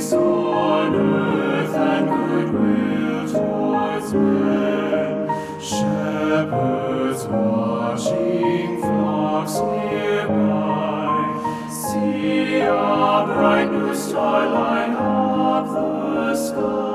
peace on earth and goodwill towards men. Shepherds watching flocks nearby, see a bright new star light up the sky.